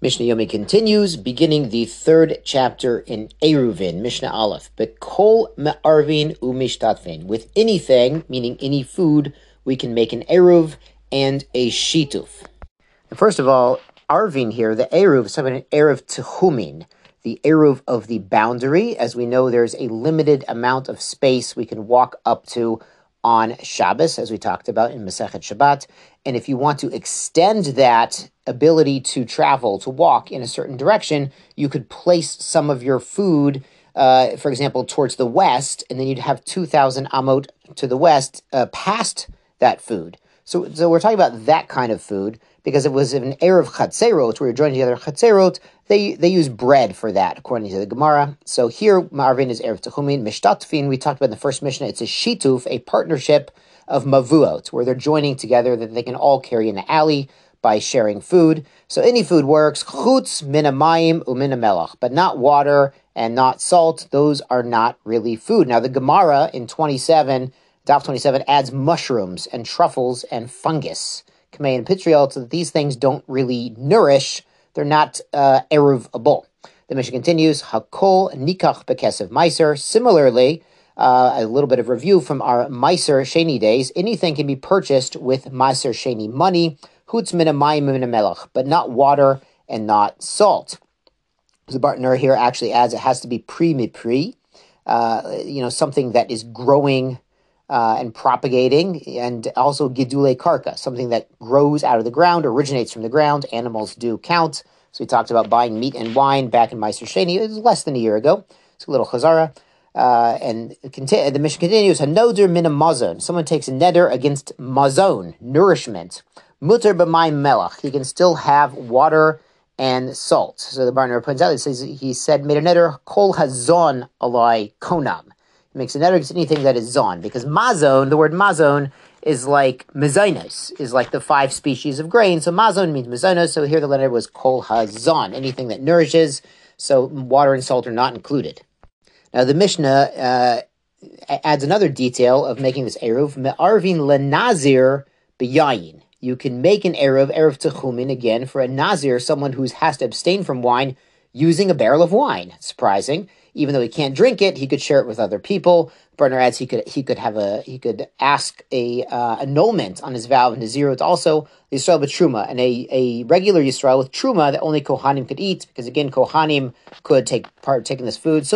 Mishnah Yomi continues, beginning the third chapter in Eruvin, Mishnah Aleph. Bekol me'arvin u'mishtatvin. With anything, meaning any food, we can make an eruv and a shituf. First of all, arvin here, the eruv, is an eruv tehumin, the eruv of the boundary. As we know, there's a limited amount of space we can walk up to on Shabbos, as we talked about in Masechet Shabbat. And if you want to extend that ability to travel, to walk in a certain direction, you could place some of your food, for example, towards the west, and then you'd have 2,000 amot to the west past that food. So we're talking about that kind of food, because it was an eruv chatzerot, where you're joining together chatzerot. They use bread for that, according to the Gemara. So here, Ma'arvin is eruv techumin. Mishtatvin, we talked about in the first Mishnah, it's a shituf, a partnership of mavuot, where they're joining together that they can all carry in the alley by sharing food. So any food works, chutz min hamayim u'min hamelach, but not water and not salt. Those are not really food. Now the Gemara in 27, Daf 27, adds mushrooms and truffles and fungus, kamei and pitriol, so that these things don't really nourish. They're not eruvable. The Mishnah continues, hakol nikach bekesev meiser. Similarly, a little bit of review from our Meiser Sheni days. Anything can be purchased with Meiser Sheni money, chutz min hamayim min hamelach, but not water and not salt. The Bartner here actually adds it has to be pre-mipri, something that is growing and propagating, and also gidule karka, something that grows out of the ground, originates from the ground. Animals do count. So we talked about buying meat and wine back in Meiser Sheni. It was less than a year ago. It's a little chazara. And the Mishnah continues, hanoder min mazon. Someone takes a neder against mazon, nourishment. Muter b'mayim melach. He can still have water and salt. So the Barner points out, he said, made a neder kol hazon alai konam. He makes a neder against anything that is zon, because mazon, the word mazon, is like mezainos, is like the 5 species of grain. So mazon means mezainos. So here the letter was kol hazon, anything that nourishes. So water and salt are not included. Now the Mishnah adds another detail of making this eruv. Me'arvin lenazir b'yayin. You can make an eruv techumin, again, for a nazir, someone who has to abstain from wine, using a barrel of wine. Surprising. Even though he can't drink it, he could share it with other people. Partner adds he could ask a annulment on his vow of nazirut, also Yisrael b'truma, and a regular Yisrael with truma that only Kohanim could eat, because again Kohanim could take in this food.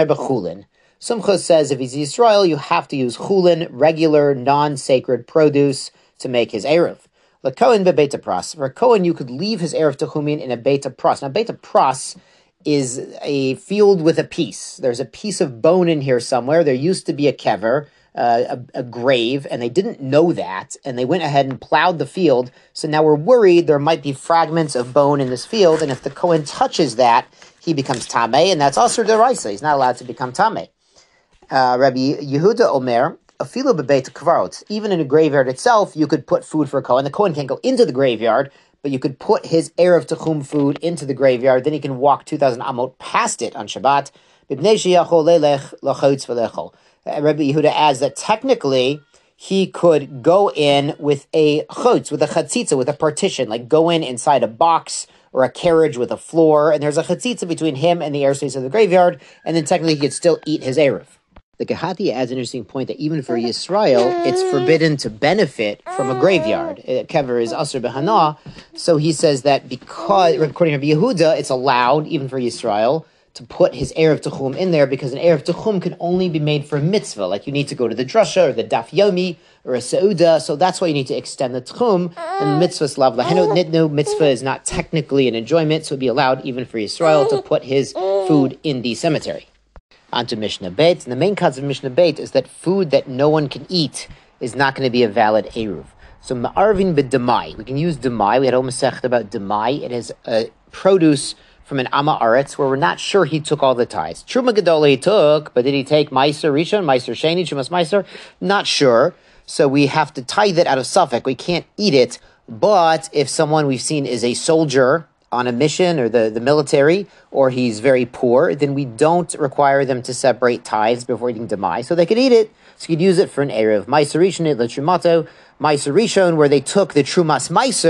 Sumcha says if he's Yisrael, you have to use chulin, regular non-sacred produce, to make his eruv. L'kohen bebeita pras. For a Kohen, you could leave his eruv techumin in a beita pras. Now beita pras is a field with a piece. There's a piece of bone in here somewhere. There used to be a kever, a grave, and they didn't know that, and they went ahead and plowed the field. So now we're worried there might be fragments of bone in this field, and if the Kohen touches that, he becomes tameh, and that's also deraisa. He's not allowed to become tameh. Rabbi Yehuda Omer, afilu bebeit kvarot, even in a graveyard itself, you could put food for a Kohen. The Kohen can't go into the graveyard, but you could put his eruv techum food into the graveyard. Then he can walk 2,000 amot past it on Shabbat. Rabbi Yehuda adds that technically he could go in with a chutz, with a chatzitza, with a partition, like go in inside a box or a carriage with a floor, and there's a chatzitza between him and the airspace of the graveyard, and then technically he could still eat his eruv. The Gehati adds an interesting point that even for Yisrael, it's forbidden to benefit from a graveyard. Kever is Asr Behana. So he says that because, according to Yehuda, it's allowed, even for Yisrael, to put his eruv techum in there, because an eruv techum can only be made for a mitzvah. Like you need to go to the drasha or the daf yomi or a seuda. So that's why you need to extend the techum. And mitzvah's lav lahenu nitnu. Mitzvah is not technically an enjoyment, so it'd be allowed even for Yisrael to put his food in the cemetery. On to Mishnah Beit. And the main concept of Mishnah Beit is that food that no one can eat is not going to be a valid eruv. So ma'arvin b'demai. We can use demai. We had a Masechet about demai. It is a produce from an Amma Aretz where we're not sure he took all the ties. Truma Gedola he took, but did he take Meiser Rishon, Meiser Sheni, Trumas Meiser? Not sure. So we have to tithe it out of Suffolk. We can't eat it. But if someone we've seen is a soldier on a mission, or the military, or he's very poor, then we don't require them to separate tithes before eating demai, so they could eat it. So you could use it for an eruv. Meiser Rishon, Letrumato, Meiser Rishon, where they took the Trumas Meiser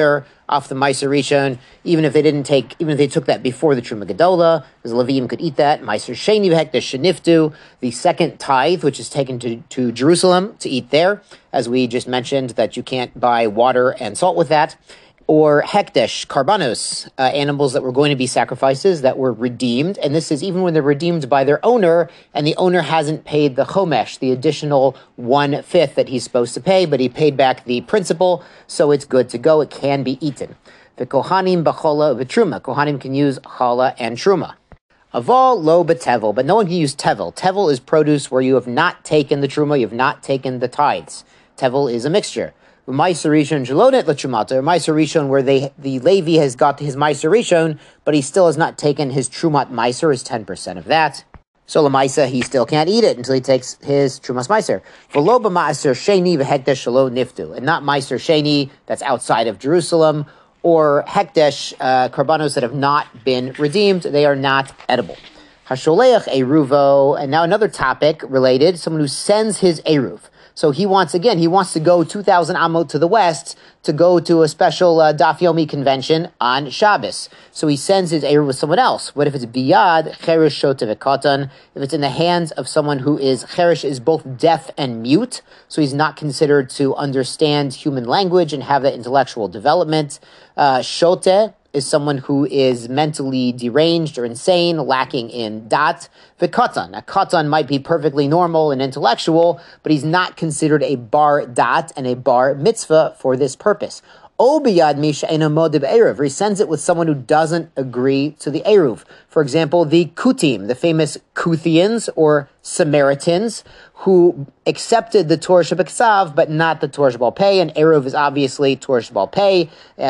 off the Meiser Rishon, even if they took that before the Truma Gedola, because the Leviim could eat that. Meiser Sheni v'hekdesh sheniftu, the second tithe, which is taken to Jerusalem to eat there, as we just mentioned, that you can't buy water and salt with that. Or hekdesh, karbanos, animals that were going to be sacrifices that were redeemed. And this is even when they're redeemed by their owner, and the owner hasn't paid the chomesh, the additional 1/5 that he's supposed to pay, but he paid back the principal, so it's good to go. It can be eaten. The kohanim b'chola v'truma. Kohanim can use chala and truma. Aval lo betevel, but no one can use tevel. Tevel is produce where you have not taken the truma, you have not taken the tithes. Tevel is a mixture. Meiser Rishon Jelonet L'Trumata, or Meiser Rishon, where the Levi has got his Meiser Rishon, but he still has not taken his Trumat Meiser, his 10% of that. So Lamaisa, he still can't eat it until he takes his Trumas Meiser. V'lo b'Meiser Sheni v'Hekdesh Shelo Niftu, and not Meiser Sheni that's outside of Jerusalem, or Hekdesh, Karbanos that have not been redeemed, they are not edible. Hasholeach Eruvo, and now another topic related, someone who sends his Eruv. So he wants to go 2,000 amot to the west to go to a special Daf Yomi convention on Shabbos. So he sends his Eruv with someone else. What if it's biyad, cherish shotev katan? If it's in the hands of someone who is, cherish is both deaf and mute, so he's not considered to understand human language and have that intellectual development. Shote is someone who is mentally deranged or insane, lacking in dat. V'katan. A katan might be perfectly normal and intellectual, but he's not considered a bar dat and a bar mitzvah for this purpose. O biyad misha ena modib eruv. He sends it with someone who doesn't agree to the eruv. For example, the Kutim, the famous Kuthians or Samaritans, who accepted the Torah Shebeksav, but not the Torah Shebal Pei, and Eruv is obviously Torah Shebal Pei,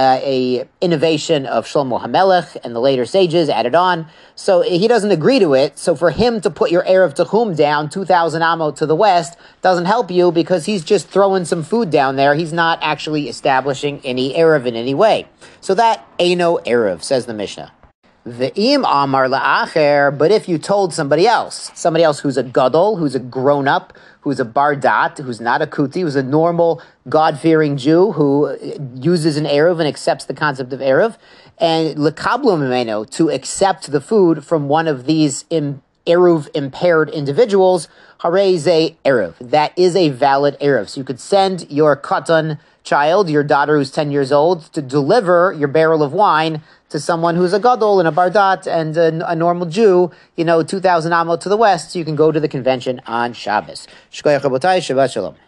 a innovation of Shlomo HaMelech and the later sages added on. So he doesn't agree to it. So for him to put your Eruv Tehum down 2,000 amot to the west doesn't help you because he's just throwing some food down there. He's not actually establishing any Eruv in any way. So that Eino Eruv, says the Mishnah. Ve'im amar la'acher, but if you told somebody else who's a gadol, who's a grown-up, who's a bardat, who's not a kuti, who's a normal God-fearing Jew who uses an eruv and accepts the concept of eruv, and lekablu mimeno, to accept the food from one of these eruv impaired individuals, harei ze eruv. That is a valid eruv. So you could send your katan child, your daughter who's 10 years old, to deliver your barrel of wine to someone who's a gadol and a bardat and a normal Jew, 2,000 amot to the west, so you can go to the convention on Shabbos. Shkoyach Rabotai, Shabbat Shalom.